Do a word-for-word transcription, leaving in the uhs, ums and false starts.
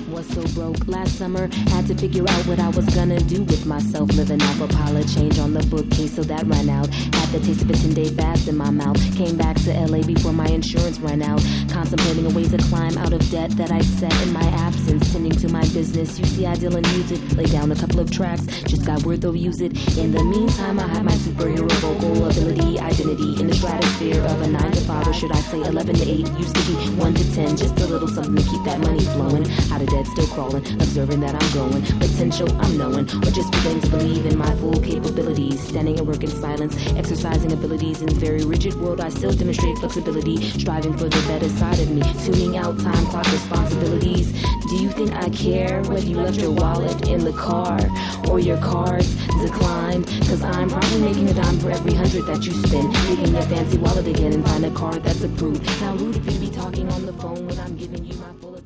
Was so broke last summer, had to figure out what I was gonna do with myself. Living off a pile of change on the bookcase, so that ran out. Had the taste of a ten-day fast in my mouth. Came back to L A before my insurance ran out. Contemplating a way to climb out of debt that I set in my absence. Tending to my business, you see I deal in music. Lay down a couple of tracks, just got word they'll use it. In the meantime, I have my superhero vocal ability, identity in the stratosphere of a nine to five, or should I say eleven to eight. Used to be one to ten, just a little something to keep that money flowing. Out of debt, still crawling, observing that I'm growing. Potential, I'm knowing, or just beginning to believe in my full capabilities. Standing at work in silence, exercising abilities in this very rigid world. I still demonstrate flexibility, striving for the better side of me. Tuning out time clock responsibilities. Do you think I care whether you left your wallet in the car or your cards declined? Cause I'm probably making a dime for every hundred that you spend. Digging your fancy wallet again and find a card that's approved. Now rude if you be talking on the phone when I'm giving you my full